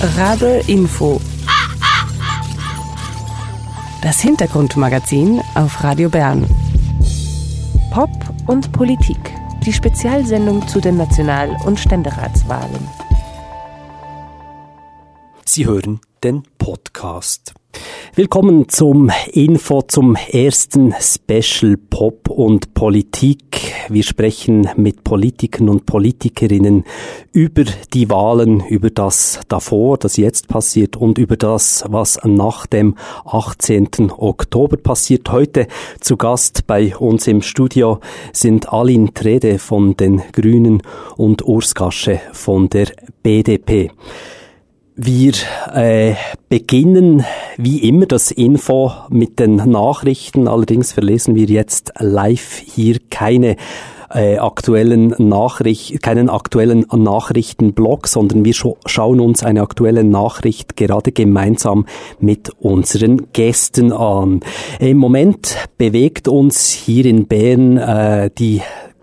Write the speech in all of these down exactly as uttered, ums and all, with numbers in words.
Radar Info. Das Hintergrundmagazin auf Radio Bern. Pop und Politik. Die Spezialsendung zu den National- und Ständeratswahlen. Sie hören den Podcast. Willkommen zum Info, zum ersten Special Pop und Politik. Wir sprechen mit Politikern und Politikerinnen über die Wahlen, über das davor, das jetzt passiert und über das, was nach dem achtzehnten Oktober passiert. Heute zu Gast bei uns im Studio sind Aline Trede von den Grünen und Urs Gasche von der B D P. Wir äh, beginnen wie immer das Info mit den Nachrichten. Allerdings verlesen wir jetzt live hier keine äh, aktuellen Nachricht, keinen aktuellen Nachrichtenblock, sondern wir scha- schauen uns eine aktuelle Nachricht gerade gemeinsam mit unseren Gästen an. Im Moment bewegt uns hier in Bern äh, die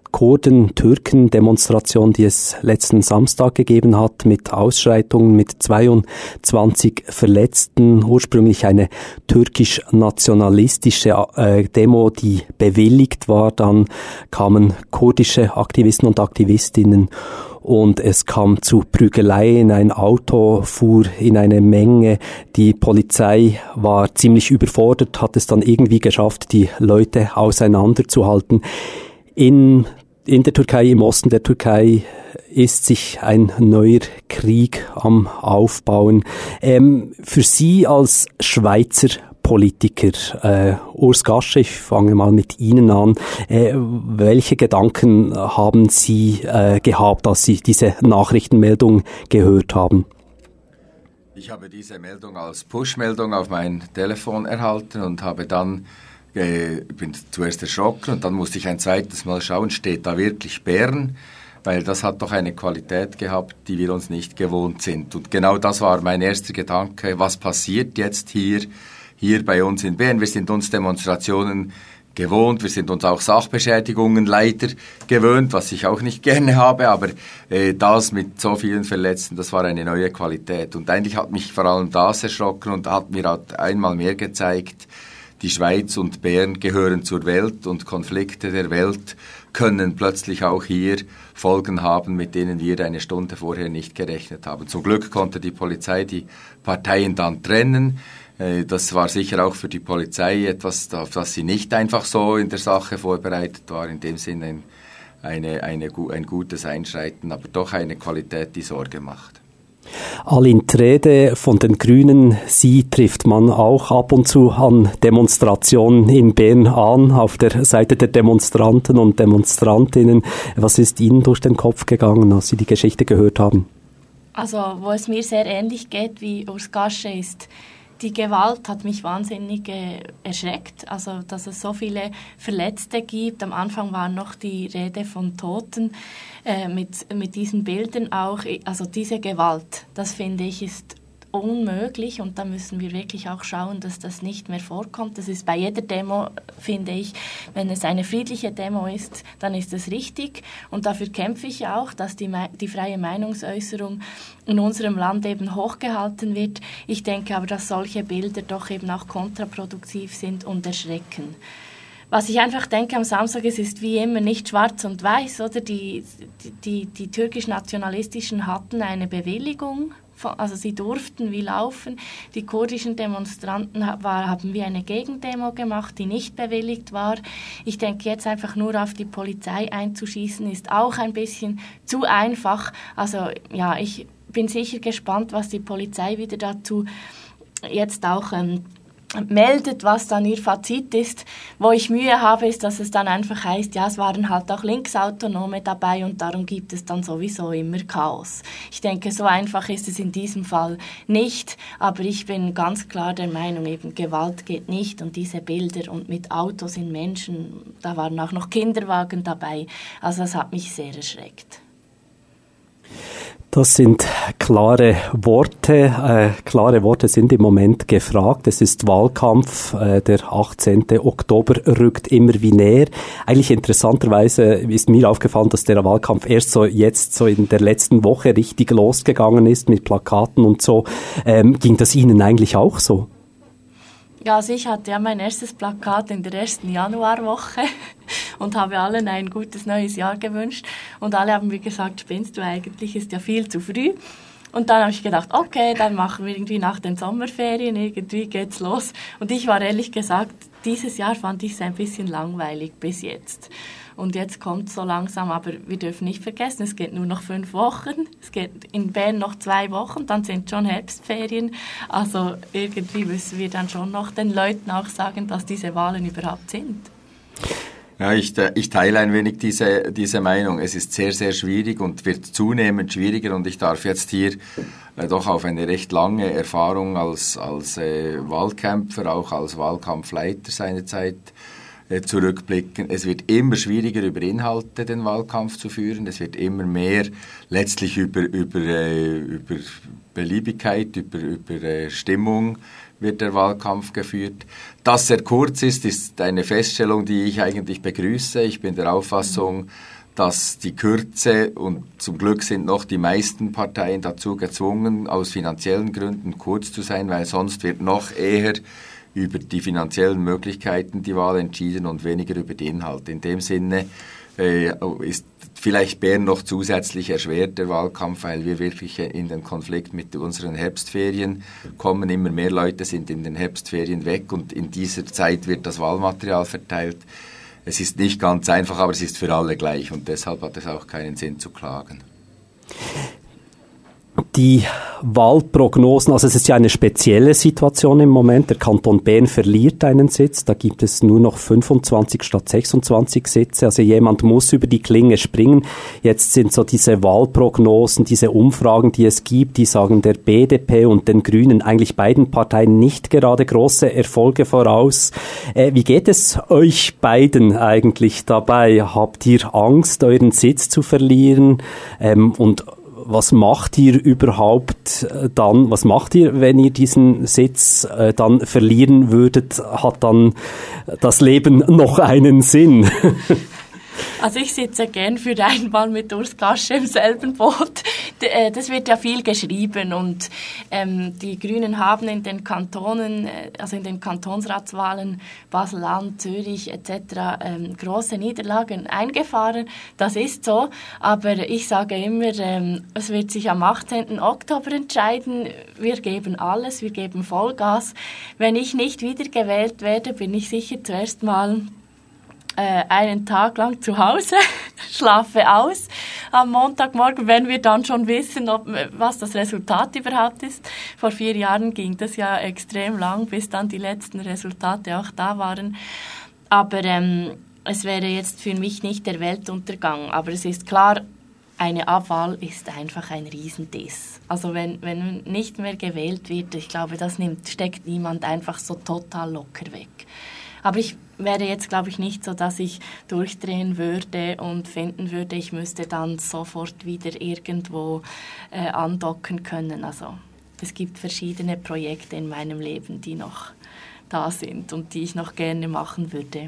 Kurden-Türken-Demonstration, die es letzten Samstag gegeben hat, mit Ausschreitungen, mit zweiundzwanzig Verletzten, ursprünglich eine türkisch-nationalistische äh, Demo, die bewilligt war. Dann kamen kurdische Aktivisten und Aktivistinnen und es kam zu Prügeleien. Ein Auto fuhr in eine Menge. Die Polizei war ziemlich überfordert, hat es dann irgendwie geschafft, die Leute auseinanderzuhalten. In In der Türkei, im Osten der Türkei, ist sich ein neuer Krieg am Aufbauen. Ähm, für Sie als Schweizer Politiker, äh, Urs Gasche, ich fange mal mit Ihnen an. Äh, welche Gedanken haben Sie äh, gehabt, als Sie diese Nachrichtenmeldung gehört haben? Ich habe diese Meldung als Push-Meldung auf mein Telefon erhalten und habe dann Ich bin zuerst erschrocken und dann musste ich ein zweites Mal schauen, steht da wirklich Bern? Weil das hat doch eine Qualität gehabt, die wir uns nicht gewohnt sind. Und genau das war mein erster Gedanke, was passiert jetzt hier, hier bei uns in Bern? Wir sind uns Demonstrationen gewohnt, wir sind uns auch Sachbeschädigungen leider gewöhnt, was ich auch nicht gerne habe, aber äh, das mit so vielen Verletzten, das war eine neue Qualität. Und eigentlich hat mich vor allem das erschrocken und hat mir halt einmal mehr gezeigt, die Schweiz und Bern gehören zur Welt und Konflikte der Welt können plötzlich auch hier Folgen haben, mit denen wir eine Stunde vorher nicht gerechnet haben. Zum Glück konnte die Polizei die Parteien dann trennen. Das war sicher auch für die Polizei etwas, auf das sie nicht einfach so in der Sache vorbereitet war. In dem Sinne ein, eine, eine, ein gutes Einschreiten, aber doch eine Qualität, die Sorge macht. Aline Trede von den Grünen, Sie trifft man auch ab und zu an Demonstrationen in Bern an, auf der Seite der Demonstranten und Demonstrantinnen. Was ist Ihnen durch den Kopf gegangen, als Sie die Geschichte gehört haben? Also, wo es mir sehr ähnlich geht wie Urs Gasche ist, die Gewalt hat mich wahnsinnig äh, erschreckt, also dass es so viele Verletzte gibt. Am Anfang war noch die Rede von Toten, äh, mit, mit diesen Bildern auch. Also diese Gewalt, das finde ich, ist unmöglich und da müssen wir wirklich auch schauen, dass das nicht mehr vorkommt. Das ist bei jeder Demo, finde ich, wenn es eine friedliche Demo ist, dann ist es richtig und dafür kämpfe ich auch, dass die, die freie Meinungsäußerung in unserem Land eben hochgehalten wird. Ich denke aber, dass solche Bilder doch eben auch kontraproduktiv sind und erschrecken. Was ich einfach denke am Samstag, es ist wie immer nicht schwarz und weiß, oder? Die, die, die türkisch-nationalistischen hatten eine Bewilligung, also sie durften wie laufen. Die kurdischen Demonstranten war, haben wie eine Gegendemo gemacht, die nicht bewilligt war. Ich denke, jetzt einfach nur auf die Polizei einzuschießen, ist auch ein bisschen zu einfach. Also ja, ich bin sicher gespannt, was die Polizei wieder dazu jetzt auch ähm, meldet, was dann ihr Fazit ist. Wo ich Mühe habe, ist, dass es dann einfach heißt, ja, es waren halt auch Linksautonome dabei und darum gibt es dann sowieso immer Chaos. Ich denke, so einfach ist es in diesem Fall nicht, aber ich bin ganz klar der Meinung, eben Gewalt geht nicht und diese Bilder und mit Autos in Menschen, da waren auch noch Kinderwagen dabei, also das hat mich sehr erschreckt. Das sind klare Worte. Äh, klare Worte sind im Moment gefragt. Es ist Wahlkampf. Äh, der achtzehnten Oktober rückt immer wie näher. Eigentlich interessanterweise ist mir aufgefallen, dass der Wahlkampf erst so jetzt, so in der letzten Woche richtig losgegangen ist mit Plakaten und so. Ähm, ging das Ihnen eigentlich auch so? Ja, also ich hatte ja mein erstes Plakat in der ersten Januarwoche und habe allen ein gutes neues Jahr gewünscht. Und alle haben mir gesagt, spinnst du eigentlich, ist ja viel zu früh. Und dann habe ich gedacht, okay, dann machen wir irgendwie nach den Sommerferien, irgendwie geht's los. Und ich war ehrlich gesagt, dieses Jahr fand ich es ein bisschen langweilig bis jetzt. Und jetzt kommt es so langsam, aber wir dürfen nicht vergessen, es geht nur noch fünf Wochen, es geht in Bern noch zwei Wochen, dann sind schon Herbstferien. Also irgendwie müssen wir dann schon noch den Leuten auch sagen, dass diese Wahlen überhaupt sind. Ja, ich, ich teile ein wenig diese, diese Meinung. Es ist sehr, sehr schwierig und wird zunehmend schwieriger und ich darf jetzt hier äh, doch auf eine recht lange Erfahrung als, als äh, Wahlkämpfer, auch als Wahlkampfleiter seinerzeit zurückblicken. Es wird immer schwieriger, über Inhalte den Wahlkampf zu führen. Es wird immer mehr letztlich über, über, äh, über Beliebigkeit, über, über äh, Stimmung wird der Wahlkampf geführt. Dass er kurz ist, ist eine Feststellung, die ich eigentlich begrüße. Ich bin der Auffassung, dass die Kürze, und zum Glück sind noch die meisten Parteien dazu gezwungen, aus finanziellen Gründen kurz zu sein, weil sonst wird noch eher über die finanziellen Möglichkeiten die Wahl entschieden und weniger über die Inhalte. In dem Sinne äh, ist vielleicht Bern noch zusätzlich erschwert, der Wahlkampf, weil wir wirklich in den Konflikt mit unseren Herbstferien kommen. Immer mehr Leute sind in den Herbstferien weg und in dieser Zeit wird das Wahlmaterial verteilt. Es ist nicht ganz einfach, aber es ist für alle gleich und deshalb hat es auch keinen Sinn zu klagen. Die Wahlprognosen, also es ist ja eine spezielle Situation im Moment. Der Kanton Bern verliert einen Sitz. Da gibt es nur noch fünfundzwanzig statt sechsundzwanzig Sitze. Also jemand muss über die Klinge springen. Jetzt sind so diese Wahlprognosen, diese Umfragen, die es gibt, die sagen der B D P und den Grünen, eigentlich beiden Parteien nicht gerade große Erfolge voraus. Äh, wie geht es euch beiden eigentlich dabei? Habt ihr Angst, euren Sitz zu verlieren? Ähm, und was macht ihr überhaupt dann, was macht ihr, wenn ihr diesen Sitz äh, dann verlieren würdet? Hat dann das Leben noch einen Sinn? Also ich sitze gern für einmal mit Urs Gasche im selben Boot. Das wird ja viel geschrieben und ähm, die Grünen haben in den Kantonen, also in den Kantonsratswahlen Basel-Land, Zürich et cetera ähm, große Niederlagen eingefahren. Das ist so, aber ich sage immer, ähm, es wird sich am achtzehnten Oktober entscheiden. Wir geben alles, wir geben Vollgas. Wenn ich nicht wiedergewählt werde, bin ich sicher zuerst mal Äh, einen Tag lang zu Hause, schlafe aus am Montagmorgen, wenn wir dann schon wissen, ob, was das Resultat überhaupt ist. Vor vier Jahren ging das ja extrem lang, bis dann die letzten Resultate auch da waren. Aber ähm, es wäre jetzt für mich nicht der Weltuntergang. Aber es ist klar, eine Abwahl ist einfach ein Riesendiss. Also wenn, wenn nicht mehr gewählt wird, ich glaube, das nimmt, steckt niemand einfach so total locker weg. Aber ich wäre jetzt, glaube ich, nicht so, dass ich durchdrehen würde und finden würde, ich müsste dann sofort wieder irgendwo äh, andocken können. Also es gibt verschiedene Projekte in meinem Leben, die noch da sind und die ich noch gerne machen würde.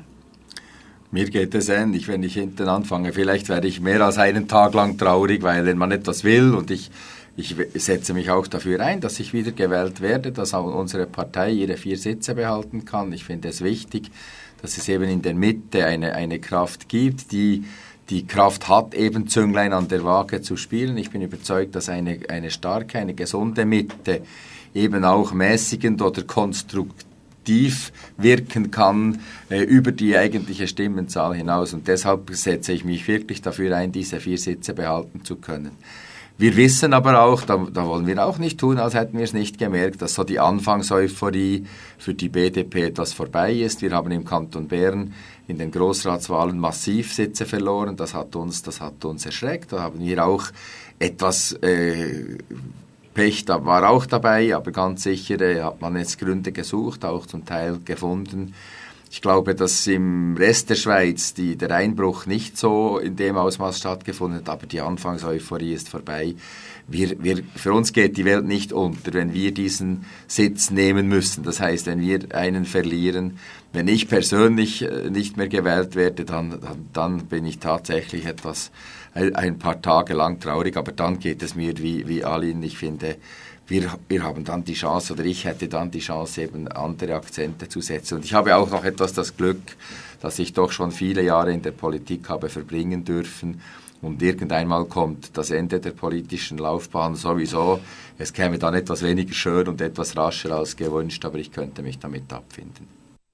Mir geht es ähnlich, wenn ich hinten anfange. Vielleicht werde ich mehr als einen Tag lang traurig, weil wenn man etwas will und ich Ich setze mich auch dafür ein, dass ich wieder gewählt werde, dass auch unsere Partei ihre vier Sitze behalten kann. Ich finde es wichtig, dass es eben in der Mitte eine, eine Kraft gibt, die die Kraft hat, eben Zünglein an der Waage zu spielen. Ich bin überzeugt, dass eine, eine starke, eine gesunde Mitte eben auch mäßigend oder konstruktiv wirken kann äh, über die eigentliche Stimmenzahl hinaus. Und deshalb setze ich mich wirklich dafür ein, diese vier Sitze behalten zu können. Wir wissen aber auch, da, da wollen wir auch nicht tun, als hätten wir es nicht gemerkt, dass so die Anfangseuphorie für die B D P etwas vorbei ist. Wir haben im Kanton Bern in den Grossratswahlen massiv Sitze verloren. Das hat uns, das hat uns erschreckt. Da haben wir auch etwas äh, Pech, da war auch dabei, aber ganz sicher äh, hat man jetzt Gründe gesucht, auch zum Teil gefunden. Ich glaube, dass im Rest der Schweiz die, der Einbruch nicht so in dem Ausmaß stattgefunden hat, aber die Anfangseuphorie ist vorbei. Wir, wir, für uns geht die Welt nicht unter, wenn wir diesen Sitz nehmen müssen. Das heißt, wenn wir einen verlieren, wenn ich persönlich nicht mehr gewählt werde, dann, dann, dann bin ich tatsächlich etwas, ein paar Tage lang traurig, aber dann geht es mir wie, wie Aline. Ich finde, wir, wir haben dann die Chance, oder ich hätte dann die Chance, eben andere Akzente zu setzen. Und ich habe auch noch etwas das Glück, dass ich doch schon viele Jahre in der Politik habe verbringen dürfen. Und irgendeinmal kommt das Ende der politischen Laufbahn sowieso. Es käme dann etwas weniger schön und etwas rascher als gewünscht, aber ich könnte mich damit abfinden.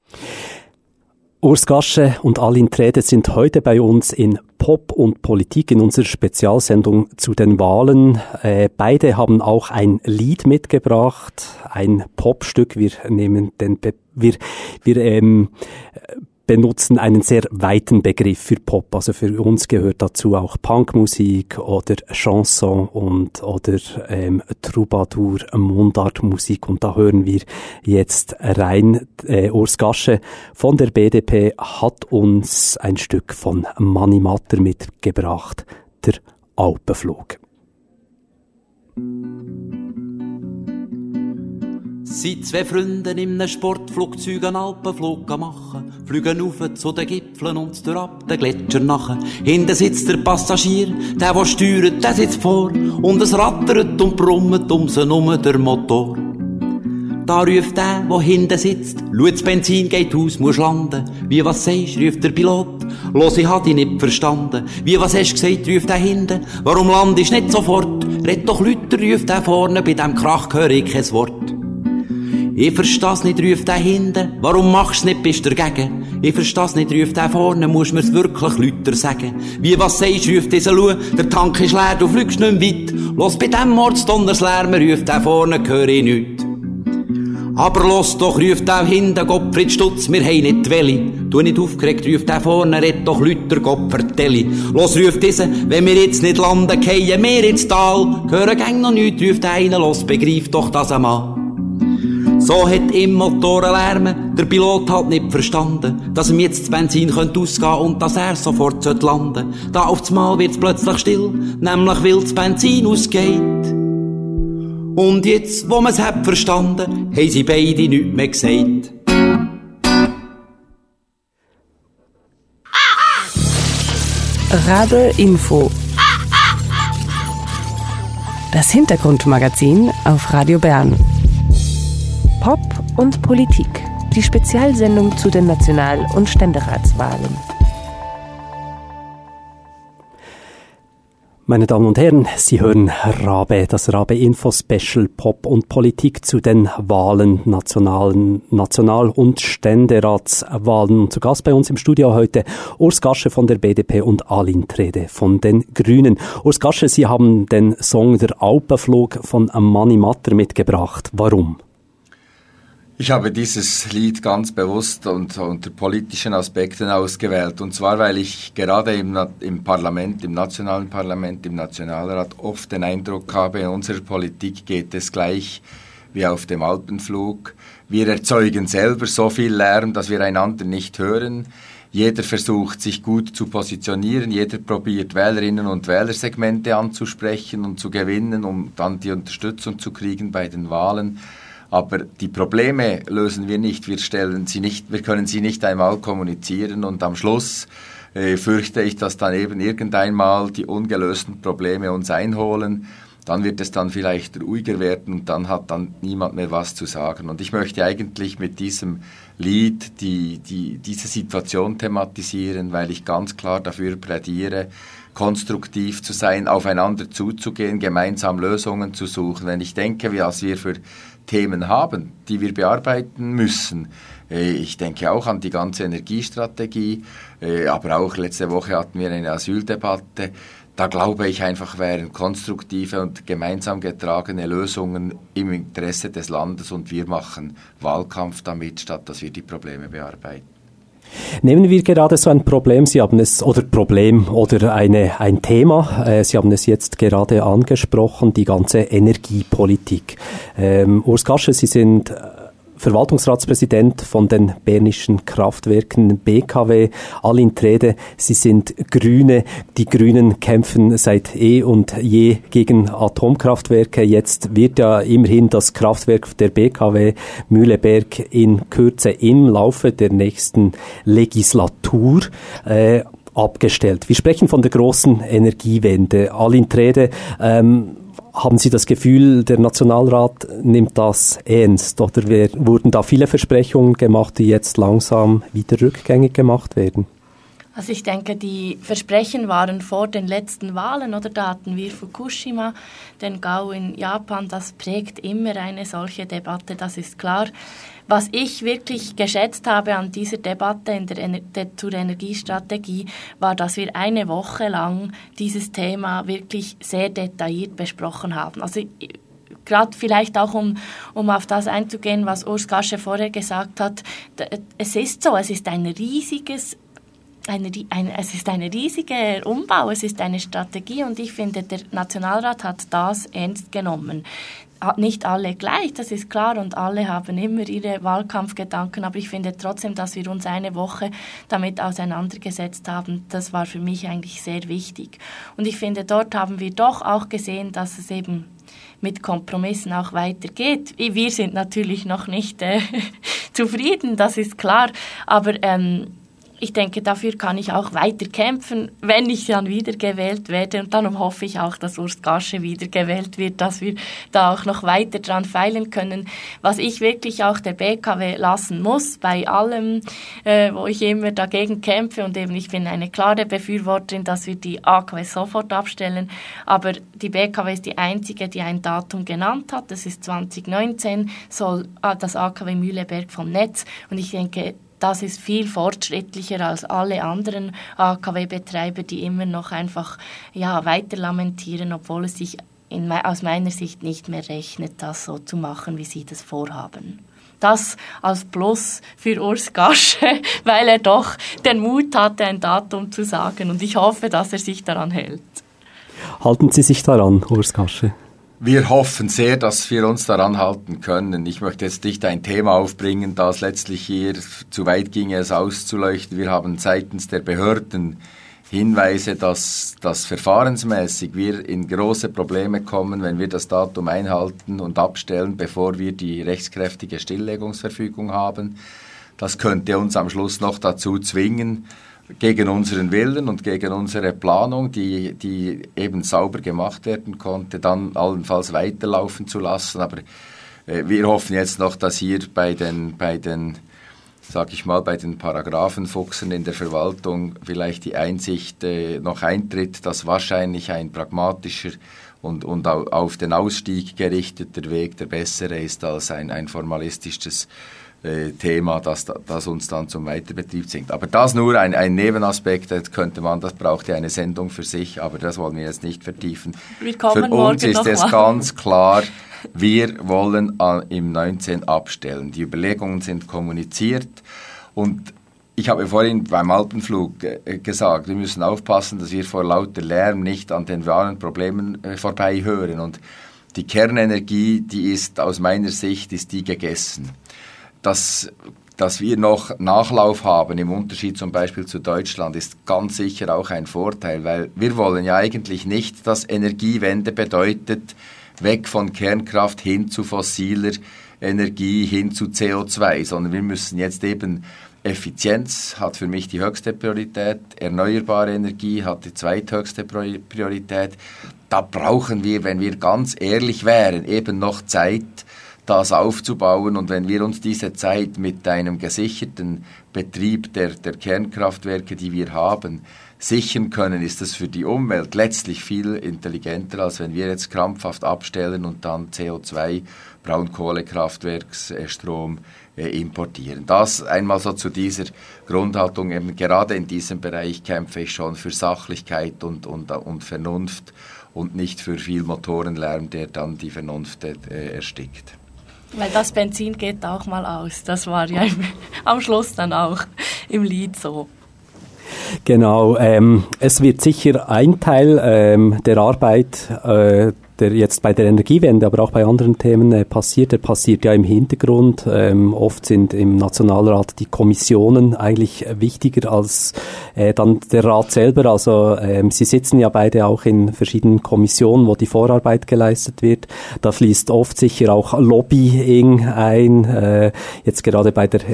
Urs Gasche und Aline Träde sind heute bei uns in Pop und Politik in unserer Spezialsendung zu den Wahlen. Äh, beide haben auch ein Lied mitgebracht, ein Popstück. Wir nehmen den, Be- wir, wir ähm, benutzen einen sehr weiten Begriff für Pop. Also für uns gehört dazu auch Punkmusik oder Chanson und oder ähm, Troubadour, Mundartmusik. Und da hören wir jetzt rein. Äh, Urs Gasche von der B D P hat uns ein Stück von Mani Matter mitgebracht, der Alpenflug. Sind zwei Freunde in einem Sportflugzeug einen Alpenflug machen, fliegen rauf zu den Gipfeln und durch ab den Gletscher nachher. Hinten sitzt der Passagier, der, der steuert, der sitzt vor, und es rattert und brummt um sie herum der Motor. Da ruft der, der hinten sitzt, schau, das Benzin geht aus, musst landen. Wie, was sagst, ruft der Pilot, los, ich hab dich nicht verstanden. Wie, was hast du gesagt, ruft der hinten, warum landest nicht sofort? Red doch Lüter, ruft der vorne, bei dem Krach höre ich kein Wort. Ich versteh's nicht, ruft der hinten, warum machst's nicht, bist du dagegen? Ich versteh's nicht, ruft der vorne, musst mir's wirklich Lüter sagen. Wie, was sagst, ruft dieser Lu, der Tank ist leer, du fliegst nicht weit. Los, bei dem Mordsdonnerslärm, ruft der vorne, höre ich nichts. Aber los doch, ruft der hinten, Gottfried Stutz, wir haben nicht die Welle. Du nicht aufgeregt, ruft der vorne, red doch Lüter, Gott vertelli. Los, ruft dieser, wenn wir jetzt nicht landen, gehen wir ins Tal. Hören gang noch nichts, ruft einer, los, begreif doch das einmal. So hat im Motorenlärm der Pilot halt nicht verstanden, dass ihm jetzt das Benzin könnte ausgehen und dass er sofort landen sollte. Da auf das Mal wird's plötzlich still, nämlich weil das Benzin ausgeht. Und jetzt, wo man's hat verstanden, haben sie beide nichts mehr gesagt. Rabe Info. Das Hintergrundmagazin auf Radio Bern. Pop und Politik, die Spezialsendung zu den National- und Ständeratswahlen. Meine Damen und Herren, Sie hören Rabe, das Rabe-Info-Special Pop und Politik zu den Wahlen, nationalen, National- und Ständeratswahlen. Und zu Gast bei uns im Studio heute Urs Gasche von der B D P und Aline Träde von den Grünen. Urs Gasche, Sie haben den Song Der Alpenflug von Mani Matter mitgebracht. Warum? Ich habe dieses Lied ganz bewusst und unter politischen Aspekten ausgewählt. Und zwar, weil ich gerade im, im Parlament, im nationalen Parlament, im Nationalrat oft den Eindruck habe, in unserer Politik geht es gleich wie auf dem Alpenflug. Wir erzeugen selber so viel Lärm, dass wir einander nicht hören. Jeder versucht, sich gut zu positionieren. Jeder probiert, Wählerinnen und Wählersegmente anzusprechen und zu gewinnen, um dann die Unterstützung zu kriegen bei den Wahlen. Aber die Probleme lösen wir nicht. Wir stellen sie nicht, wir können sie nicht einmal kommunizieren. Und am Schluss äh, fürchte ich, dass dann eben irgendeinmal die ungelösten Probleme uns einholen. Dann wird es dann vielleicht ruhiger werden und dann hat dann niemand mehr was zu sagen. Und ich möchte eigentlich mit diesem Lied die, die, diese Situation thematisieren, weil ich ganz klar dafür plädiere, konstruktiv zu sein, aufeinander zuzugehen, gemeinsam Lösungen zu suchen. Wenn ich denke, was wir für Themen haben, die wir bearbeiten müssen. Ich denke auch an die ganze Energiestrategie, aber auch letzte Woche hatten wir eine Asyldebatte. Da glaube ich einfach, wären konstruktive und gemeinsam getragene Lösungen im Interesse des Landes und wir machen Wahlkampf damit, statt dass wir die Probleme bearbeiten. Nehmen wir gerade so ein Problem, Sie haben es, oder Problem, oder eine, ein Thema, äh, Sie haben es jetzt gerade angesprochen, die ganze Energiepolitik. Ähm, Urs Gasche, Sie sind Verwaltungsratspräsident von den Bernischen Kraftwerken B K W. Alin Treede, Sie sind Grüne. Die Grünen kämpfen seit eh und je gegen Atomkraftwerke. Jetzt wird ja immerhin das Kraftwerk der B K W Mühleberg in Kürze im Laufe der nächsten Legislatur äh, abgestellt. Wir sprechen von der großen Energiewende. Alin Treede, ähm, haben Sie das Gefühl, der Nationalrat nimmt das ernst? Oder wurden da viele Versprechungen gemacht, die jetzt langsam wieder rückgängig gemacht werden? Also ich denke, die Versprechen waren vor den letzten Wahlen, oder? Da hatten wir Fukushima, den Gau in Japan, das prägt immer eine solche Debatte, das ist klar. Was ich wirklich geschätzt habe an dieser Debatte in der Ener- der, zur Energiestrategie, war, dass wir eine Woche lang dieses Thema wirklich sehr detailliert besprochen haben. Also gerade vielleicht auch, um, um auf das einzugehen, was Urs Gasche vorher gesagt hat, es ist so, es ist ein riesiges Eine, ein, es ist ein riesiger Umbau, es ist eine Strategie und ich finde, der Nationalrat hat das ernst genommen. Nicht alle gleich, das ist klar, und alle haben immer ihre Wahlkampfgedanken, aber ich finde trotzdem, dass wir uns eine Woche damit auseinandergesetzt haben, das war für mich eigentlich sehr wichtig. Und ich finde, dort haben wir doch auch gesehen, dass es eben mit Kompromissen auch weitergeht. Wir sind natürlich noch nicht äh, zufrieden, das ist klar, aber ähm, ich denke, dafür kann ich auch weiter kämpfen, wenn ich dann wiedergewählt werde. Und darum hoffe ich auch, dass Urs Gasche wiedergewählt wird, dass wir da auch noch weiter dran feilen können. Was ich wirklich auch der B K W lassen muss, bei allem, äh, wo ich immer dagegen kämpfe, und eben ich bin eine klare Befürworterin, dass wir die A K W sofort abstellen. Aber die B K W ist die einzige, die ein Datum genannt hat. Das ist zwanzig neunzehn, soll das A K W Mühleberg vom Netz. Und ich denke, das ist viel fortschrittlicher als alle anderen A K W-Betreiber, die immer noch einfach ja, weiter lamentieren, obwohl es sich in, aus meiner Sicht nicht mehr rechnet, das so zu machen, wie sie das vorhaben. Das als Plus für Urs Gasche, weil er doch den Mut hatte, ein Datum zu sagen. Und ich hoffe, dass er sich daran hält. Halten Sie sich daran, Urs Gasche? Wir hoffen sehr, dass wir uns daran halten können. Ich möchte jetzt nicht ein Thema aufbringen, das letztlich hier zu weit ginge, es auszuleuchten. Wir haben seitens der Behörden Hinweise, dass, dass verfahrensmäßig wir in große Probleme kommen, wenn wir das Datum einhalten und abstellen, bevor wir die rechtskräftige Stilllegungsverfügung haben. Das könnte uns am Schluss noch dazu zwingen, gegen unseren Willen und gegen unsere Planung, die, die eben sauber gemacht werden konnte, dann allenfalls weiterlaufen zu lassen. Aber äh, wir hoffen jetzt noch, dass hier bei den, bei den, sag ich mal, bei den Paragraphenfuchsen in der Verwaltung vielleicht die Einsicht äh, noch eintritt, dass wahrscheinlich ein pragmatischer und, und auf den Ausstieg gerichteter Weg der bessere ist als ein, ein formalistisches Thema, das, das uns dann zum Weiterbetrieb zwingt. Aber das nur ein, ein Nebenaspekt, das könnte man, das braucht ja eine Sendung für sich, aber das wollen wir jetzt nicht vertiefen. Wir kommen für uns ist es mal. ganz klar, wir wollen an, im neunzehn abstellen. Die Überlegungen sind kommuniziert und ich habe vorhin beim Alpenflug äh, gesagt, wir müssen aufpassen, dass wir vor lauter Lärm nicht an den wahren Problemen äh, vorbei hören. Und die Kernenergie, die ist aus meiner Sicht, ist die gegessen. Dass, dass wir noch Nachlauf haben, im Unterschied zum Beispiel zu Deutschland, ist ganz sicher auch ein Vorteil, weil wir wollen ja eigentlich nicht, dass Energiewende bedeutet, weg von Kernkraft hin zu fossiler Energie, hin zu C O zwei, sondern wir müssen jetzt eben, Effizienz hat für mich die höchste Priorität, erneuerbare Energie hat die zweithöchste Priorität. Da brauchen wir, wenn wir ganz ehrlich wären, eben noch Zeit, das aufzubauen, und wenn wir uns diese Zeit mit einem gesicherten Betrieb der, der Kernkraftwerke, die wir haben, sichern können, ist das für die Umwelt letztlich viel intelligenter, als wenn wir jetzt krampfhaft abstellen und dann C O zwei, Braunkohlekraftwerksstrom äh, importieren. Das einmal so zu dieser Grundhaltung. Eben gerade in diesem Bereich kämpfe ich schon für Sachlichkeit und, und, und Vernunft und nicht für viel Motorenlärm, der dann die Vernunft äh, erstickt. Weil das Benzin geht auch mal aus. Das war ja im, am Schluss dann auch im Lied so. Genau, ähm, es wird sicher ein Teil ähm, der Arbeit äh, der jetzt bei der Energiewende, aber auch bei anderen Themen äh, passiert, der passiert ja im Hintergrund. Ähm, oft sind im Nationalrat die Kommissionen eigentlich wichtiger als äh, dann der Rat selber. Also ähm, Sie sitzen ja beide auch in verschiedenen Kommissionen, wo die Vorarbeit geleistet wird. Da fließt oft sicher auch Lobbying ein. Äh, jetzt gerade bei der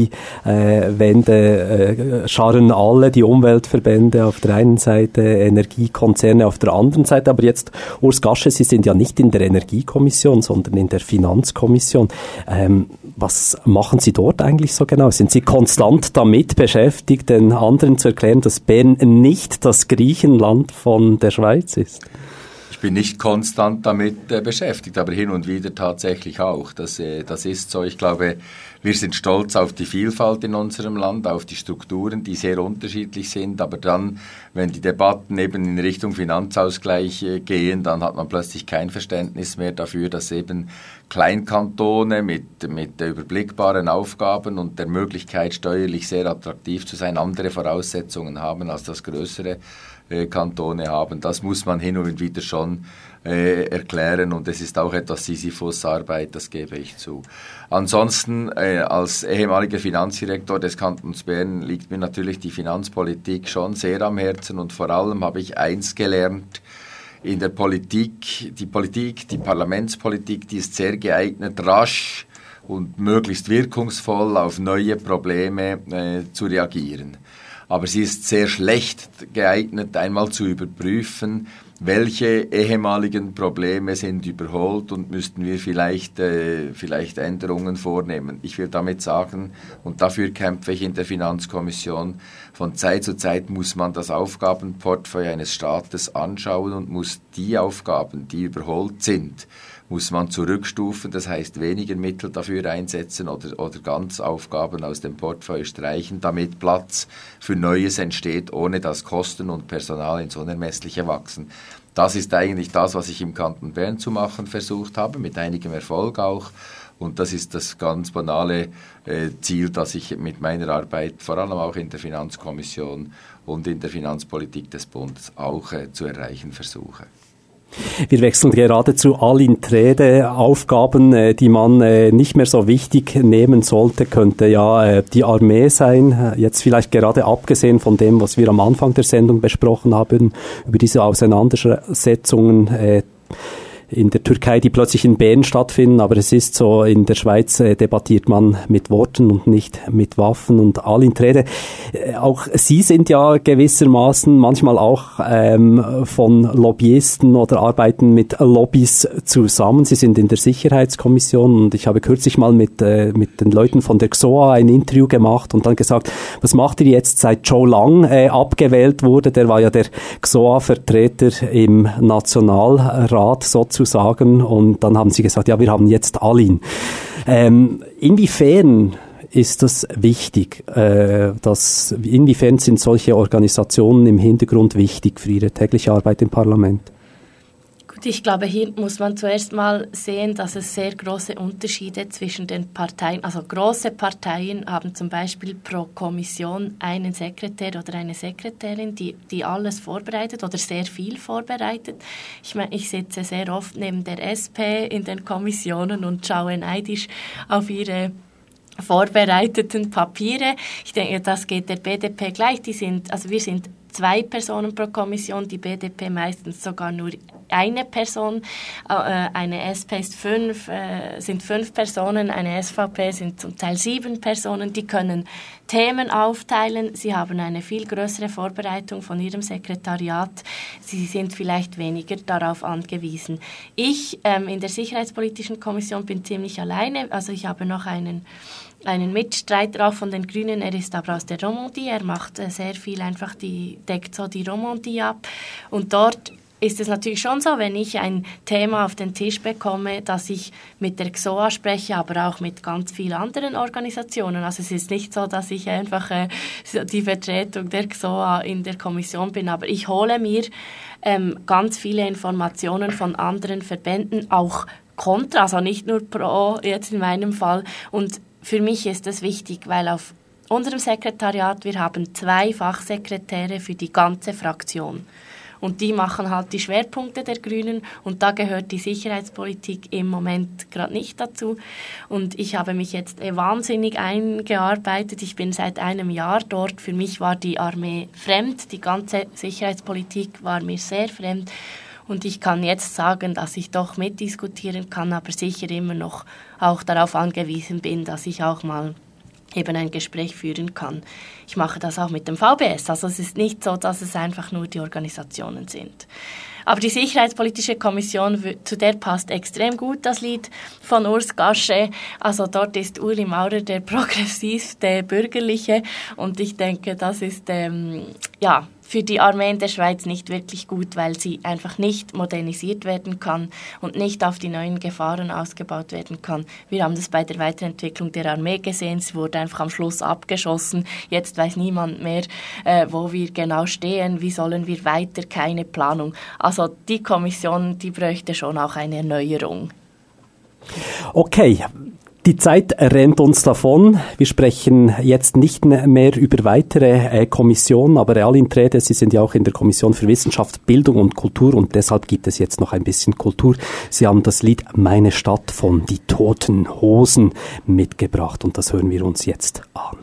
Energiewende äh, scharren alle die Umweltverbände auf der einen Seite, Energiekonzerne auf der anderen Seite. Aber jetzt, Urs Gasche, Sie sind ja nicht in der Energiekommission, sondern in der Finanzkommission. Ähm, was machen Sie dort eigentlich so genau? Sind Sie konstant damit beschäftigt, den anderen zu erklären, dass Bern nicht das Griechenland von der Schweiz ist? Ich bin nicht konstant damit äh, beschäftigt, aber hin und wieder tatsächlich auch. Das, äh, das ist so. Ich glaube, wir sind stolz auf die Vielfalt in unserem Land, auf die Strukturen, die sehr unterschiedlich sind. Aber dann, wenn die Debatten eben in Richtung Finanzausgleich äh, gehen, dann hat man plötzlich kein Verständnis mehr dafür, dass eben Kleinkantone mit, mit überblickbaren Aufgaben und der Möglichkeit, steuerlich sehr attraktiv zu sein, andere Voraussetzungen haben als das größere Kantone haben. Das muss man hin und wieder schon äh, erklären und es ist auch etwas Sisyphus-Arbeit, das gebe ich zu. Ansonsten, äh, als ehemaliger Finanzdirektor des Kantons Bern liegt mir natürlich die Finanzpolitik schon sehr am Herzen und vor allem habe ich eins gelernt: In der Politik, die Politik, die Parlamentspolitik, die ist sehr geeignet, rasch und möglichst wirkungsvoll auf neue Probleme äh, zu reagieren. Aber sie ist sehr schlecht geeignet, einmal zu überprüfen, welche ehemaligen Probleme sind überholt und müssten wir vielleicht, äh, vielleicht Änderungen vornehmen. Ich will damit sagen, und dafür kämpfe ich in der Finanzkommission, von Zeit zu Zeit muss man das Aufgabenportfolio eines Staates anschauen und muss die Aufgaben, die überholt sind, muss man zurückstufen, das heißt weniger Mittel dafür einsetzen oder, oder ganz Aufgaben aus dem Portfolio streichen, damit Platz für Neues entsteht, ohne dass Kosten und Personal ins Unermessliche wachsen. Das ist eigentlich das, was ich im Kanton Bern zu machen versucht habe, mit einigem Erfolg auch. Und das ist das ganz banale äh, Ziel, das ich mit meiner Arbeit, vor allem auch in der Finanzkommission und in der Finanzpolitik des Bundes, auch äh, zu erreichen versuche. Wir wechseln gerade zu Alintrede. Aufgaben, die man nicht mehr so wichtig nehmen sollte, könnte ja die Armee sein. Jetzt vielleicht gerade abgesehen von dem, was wir am Anfang der Sendung besprochen haben, über diese Auseinandersetzungen in der Türkei, die plötzlich in Bern stattfinden, aber es ist so, in der Schweiz äh, debattiert man mit Worten und nicht mit Waffen und Alintrede. Äh, auch Sie sind ja gewissermaßen manchmal auch ähm, von Lobbyisten oder arbeiten mit Lobbys zusammen. Sie sind in der Sicherheitskommission und ich habe kürzlich mal mit, äh, mit den Leuten von der X O A ein Interview gemacht und dann gesagt, was macht ihr jetzt, seit Joe Lang äh, abgewählt wurde? Der war ja der X O A-Vertreter im Nationalrat sozusagen. Sagen und dann haben sie gesagt, ja, wir haben jetzt Alin. Ähm, inwiefern ist das wichtig? Äh, dass, inwiefern sind solche Organisationen im Hintergrund wichtig für Ihre tägliche Arbeit im Parlament? Ich glaube, hier muss man zuerst mal sehen, dass es sehr große Unterschiede zwischen den Parteien, also große Parteien haben zum Beispiel pro Kommission einen Sekretär oder eine Sekretärin, die, die alles vorbereitet oder sehr viel vorbereitet. Ich meine, ich sitze sehr oft neben der S P in den Kommissionen und schaue neidisch auf ihre vorbereiteten Papiere. Ich denke, das geht der B D P gleich. Die sind, also wir sind zwei Personen pro Kommission, die B D P meistens sogar nur eine Person, äh, eine S P ist fünf, äh, sind fünf Personen, eine S V P sind zum Teil sieben Personen, die können Themen aufteilen, sie haben eine viel größere Vorbereitung von ihrem Sekretariat, sie sind vielleicht weniger darauf angewiesen. Ich ähm, in der Sicherheitspolitischen Kommission bin ziemlich alleine, also ich habe noch einen einen Mitstreiter auch von den Grünen, er ist aber aus der Romandie, er macht äh, sehr viel einfach, die deckt so die Romandie ab und dort ist es natürlich schon so, wenn ich ein Thema auf den Tisch bekomme, dass ich mit der X O A spreche, aber auch mit ganz vielen anderen Organisationen. Also es ist nicht so, dass ich einfach äh, die Vertretung der X O A in der Kommission bin, aber ich hole mir ähm, ganz viele Informationen von anderen Verbänden, auch kontra, also nicht nur pro, jetzt in meinem Fall. Und für mich ist das wichtig, weil auf unserem Sekretariat, wir haben zwei Fachsekretäre für die ganze Fraktion. und die machen halt die Schwerpunkte der Grünen und da gehört die Sicherheitspolitik im Moment gerade nicht dazu. Und ich habe mich jetzt wahnsinnig eingearbeitet. Ich bin seit einem Jahr dort. Für mich war die Armee fremd, die ganze Sicherheitspolitik war mir sehr fremd. Und ich kann jetzt sagen, dass ich doch mitdiskutieren kann, aber sicher immer noch auch darauf angewiesen bin, dass ich auch mal eben ein Gespräch führen kann. Ich mache das auch mit dem V B S. Also es ist nicht so, dass es einfach nur die Organisationen sind. Aber die Sicherheitspolitische Kommission, zu der passt extrem gut das Lied von Urs Gasche. Also dort ist Ueli Maurer der progressivste Bürgerliche und ich denke, das ist ähm, ja für die Armee in der Schweiz nicht wirklich gut, weil sie einfach nicht modernisiert werden kann und nicht auf die neuen Gefahren ausgebaut werden kann. Wir haben das bei der Weiterentwicklung der Armee gesehen, sie wurde einfach am Schluss abgeschossen. Jetzt weiß niemand mehr, äh, wo wir genau stehen, wie sollen wir weiter, keine Planung. Also die Kommission, die bräuchte schon auch eine Erneuerung. Okay. Die Zeit rennt uns davon. Wir sprechen jetzt nicht mehr über weitere äh, Kommissionen, aber Aline Treede, Sie sind ja auch in der Kommission für Wissenschaft, Bildung und Kultur und deshalb gibt es jetzt noch ein bisschen Kultur. Sie haben das Lied Meine Stadt von Die Toten Hosen mitgebracht und das hören wir uns jetzt an.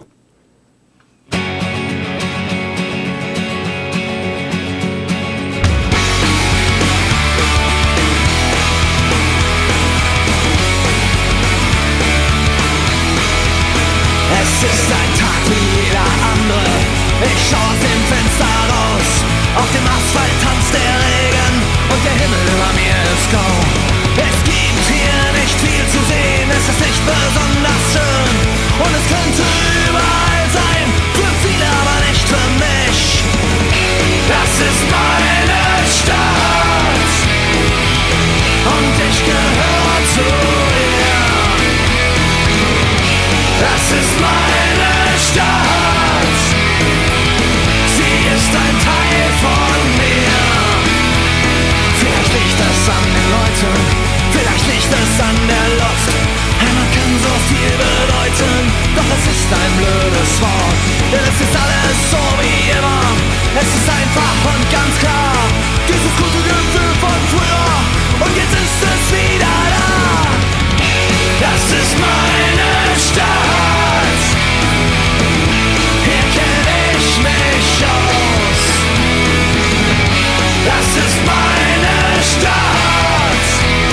Es ist ein Tag wie jeder andere. Ich schau aus dem Fenster raus. Auf dem Asphalt tanzt der Regen und der Himmel über mir ist grau. Es gibt hier nicht viel zu sehen, es ist nicht besonders schön. Und es könnte überall sein, für viele aber nicht für mich. Das ist meine Stadt und ich gehöre zu ihr. Das ist meine Stadt, sie ist ein Teil von mir. Vielleicht liegt es an den Leuten, vielleicht liegt es an der Luft. Heimat kann so viel bedeuten, doch es ist ein blödes Wort. Denn es ist alles so wie immer, es ist einfach und ganz klar. Dieses gute Gefühl von früher und jetzt ist es wieder da. Das ist meine Stadt, hier kenn ich mich aus. Das ist meine Stadt,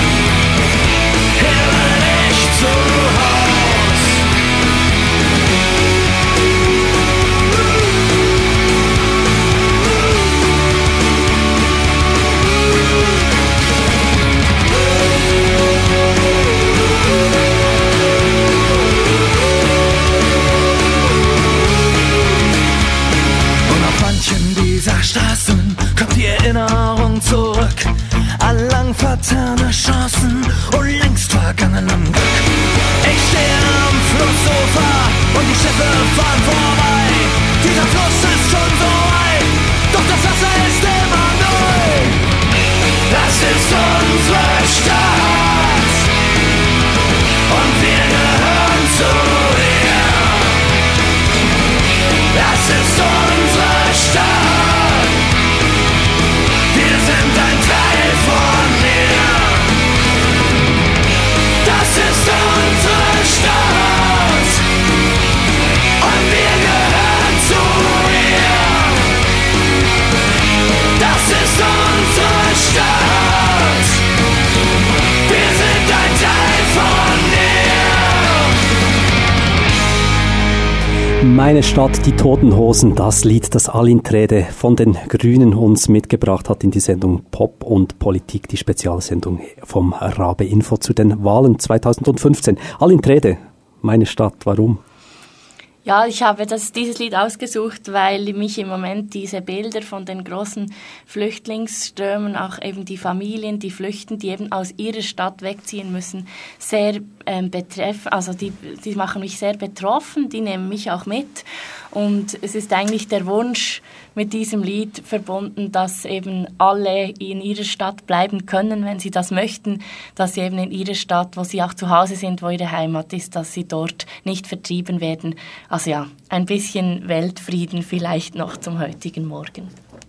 hier bin ich zu Haus. Dieser Straßen kommt die Erinnerung zurück an lang vertane Chancen und längst vergangenen Glück. Ich stehe am Flussufer und die Schiffe fahren vorbei. Dieser Fluss ist schon so alt, doch das Wasser ist immer neu. Das ist unsere Stadt und wir gehören zu ihr. Das ist unsere Stadt, wir sind ein Teil von ihr. Das ist unsere Stadt und wir gehören zu ihr. Das ist unsere Stadt, wir sind ein Teil von ihr. Meine Stadt, die Toten Hosen, das Lied, das Aline Treede von den Grünen uns mitgebracht hat in die Sendung Pop und Politik, die Spezialsendung vom Rabe Info zu den Wahlen zweitausendfünfzehn. Aline Treede, Meine Stadt, warum? Ja, ich habe das, dieses Lied ausgesucht, weil mich im Moment diese Bilder von den großen Flüchtlingsströmen, auch eben die Familien, die flüchten, die eben aus ihrer Stadt wegziehen müssen, sehr ähm, betreffen. Also die, die machen mich sehr betroffen, die nehmen mich auch mit. Und es ist eigentlich der Wunsch mit diesem Lied verbunden, dass eben alle in ihrer Stadt bleiben können, wenn sie das möchten, dass sie eben in ihrer Stadt, wo sie auch zu Hause sind, wo ihre Heimat ist, dass sie dort nicht vertrieben werden. Also ja, ein bisschen Weltfrieden vielleicht noch zum heutigen Morgen.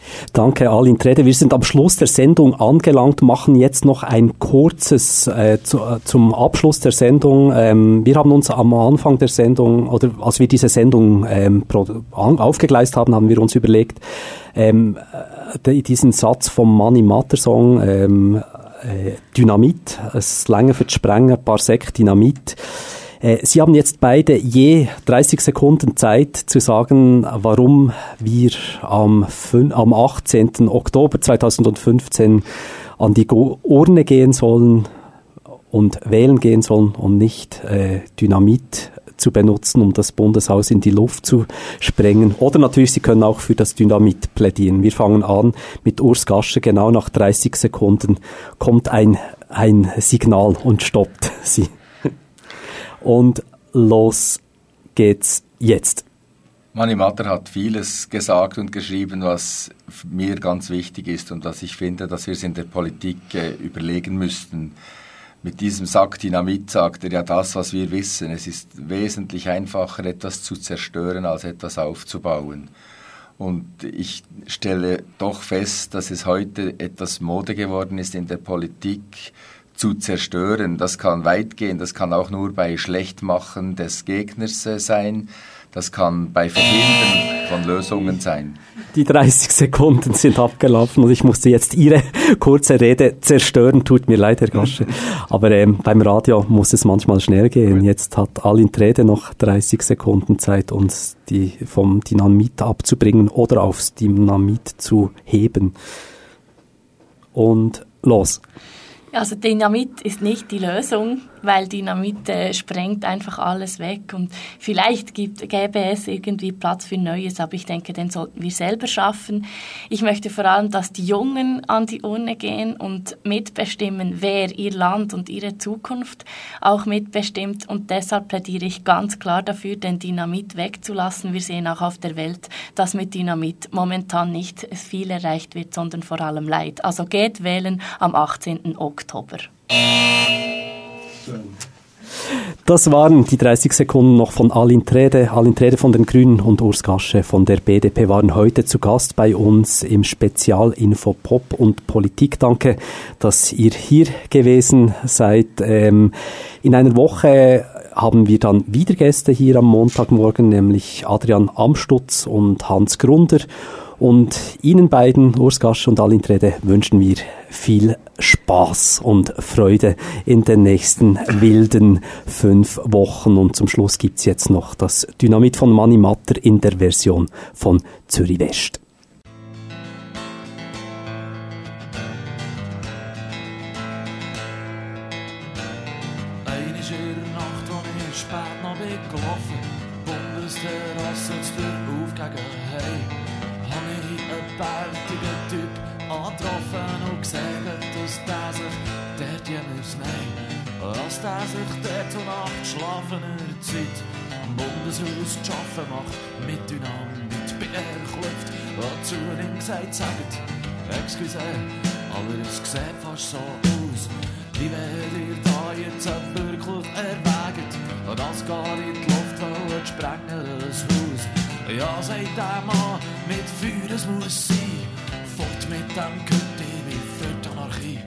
Danke, Alin Trede. Wir sind am Schluss der Sendung angelangt, machen jetzt noch ein kurzes äh, zu, äh, zum Abschluss der Sendung. Ähm, wir haben uns am Anfang der Sendung, oder als wir diese Sendung ähm, pro, an, aufgegleist haben, haben wir uns überlegt, ähm, äh, diesen Satz vom Money Matter Song, ähm, äh, Dynamit, es länger für die Sprengen, ein paar Säcke Dynamit. Sie haben jetzt beide je dreißig Sekunden Zeit zu sagen, warum wir am, am achtzehnten Oktober zweitausendfünfzehn an die Urne gehen sollen und wählen gehen sollen und nicht äh, Dynamit zu benutzen, um das Bundeshaus in die Luft zu sprengen. Oder natürlich, Sie können auch für das Dynamit plädieren. Wir fangen an mit Urs Gasche. Genau nach dreißig Sekunden kommt ein, ein Signal und stoppt Sie. Und los geht's jetzt. Mani Matter hat vieles gesagt und geschrieben, was mir ganz wichtig ist und was ich finde, dass wir es in der Politik äh, überlegen müssten. Mit diesem Sack Dynamit sagt er ja das, was wir wissen. Es ist wesentlich einfacher, etwas zu zerstören, als etwas aufzubauen. Und ich stelle doch fest, dass es heute etwas Mode geworden ist in der Politik, zu zerstören. Das kann weit gehen, das kann auch nur bei Schlechtmachen des Gegners äh, sein, das kann bei Verhindern von Lösungen sein. Die dreißig Sekunden sind abgelaufen und ich musste jetzt Ihre kurze Rede zerstören. Tut mir leid, Herr Gasche. Aber ähm, beim Radio muss es manchmal schnell gehen. Jetzt hat Alin Trede noch dreißig Sekunden Zeit, uns die vom Dynamit abzubringen oder aufs Dynamit zu heben. Und los. Also Dynamit ist nicht die Lösung, weil Dynamit äh, sprengt einfach alles weg und vielleicht gibt, gäbe es irgendwie Platz für Neues, aber ich denke, den sollten wir selber schaffen. Ich möchte vor allem, dass die Jungen an die Urne gehen und mitbestimmen, wer ihr Land und ihre Zukunft auch mitbestimmt und deshalb plädiere ich ganz klar dafür, den Dynamit wegzulassen. Wir sehen auch auf der Welt, dass mit Dynamit momentan nicht viel erreicht wird, sondern vor allem Leid. Also geht wählen am achtzehnten Oktober. Das waren die dreißig Sekunden noch von Alin Trede. Alin Trede von den Grünen und Urs Gasche von der B D P waren heute zu Gast bei uns im Spezialinfo Pop und Politik. Danke, dass ihr hier gewesen seid. Ähm, in einer Woche haben wir dann wieder Gäste hier am Montagmorgen, nämlich Adrian Amstutz und Hans Grunder. Und Ihnen beiden, Urs Gasche und Alin Trede, wünschen wir viel Spaß und Freude in den nächsten wilden fünf Wochen. Und zum Schluss gibt's jetzt noch das Dynamit von Mani Matter in der Version von Zürich West. Dass der sich dort zur Nacht schlafener Zeit am Bundeshaus zu arbeiten macht, mit Dynamit bei er klopft, hat zu ihm gesagt, sagt, excuse, aber es sieht fast so aus, wie wenn ihr da jetzt wirklich erwägt, das gar in die Luft wollen sprengen, das Haus. Ja, sagt der Mann, mit Feuer es muss sein, fort mit dem Könnte wie für die Anarchie.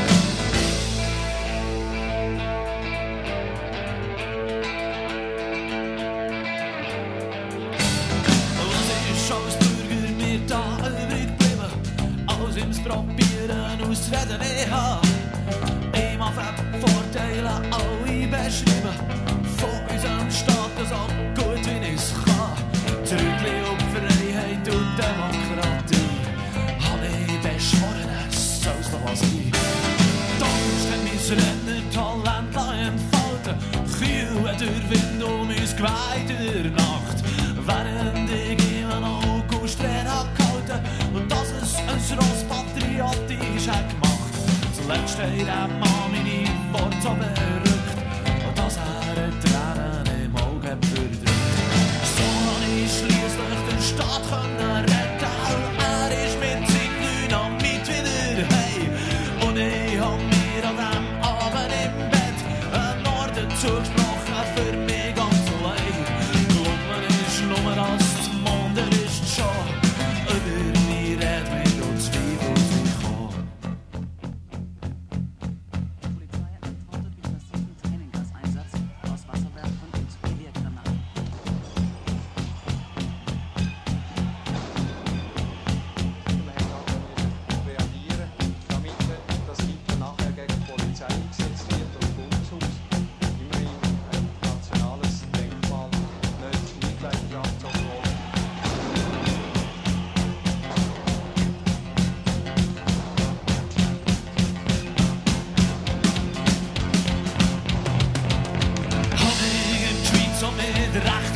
Probieren auszureden, ich hab immer Vorteile alle beschrieben, von unserem Status so gut wie ich's kann. Zurückli auf Freiheit und Demokratie, hab ich beschworen, es soll's doch was sein. Doch steht mein Rennertalent entfalten, Kühl der Wind um uns geweiht in der Nacht, während ich immer noch August-Rennen hab gehalten und dass es ein Ross patriotisch hat gemacht. Zuletzt hat der Mann meine Worte so berückt und dass er Tränen im Auge verdrückt. So hab ich schliesslich den Staat können retten, er ist mit Zeit Dynamit wieder hey. Und ich hab mir an dem Abend im Bett ein Ort zugesprochen für mich ganz allein. Gelungen ist nur, dass das Mond ist schon über mir redet.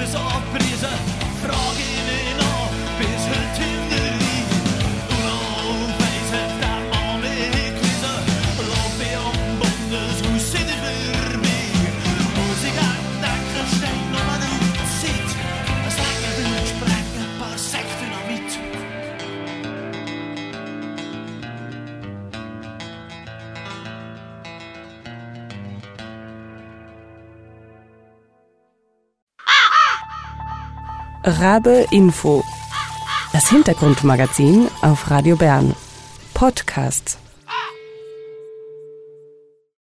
das abreisen, frag ich mich noch, bis heute in der Linie. Unaufweisend der Mann nicht gewesen, lauf ich am Bundeshaus in der Firma. Muss ich andenken, steht noch an der Zeit, es länger will sprechen, ein paar Sekten noch weit. Rabe Info. Das Hintergrundmagazin auf Radio Bern. Podcast.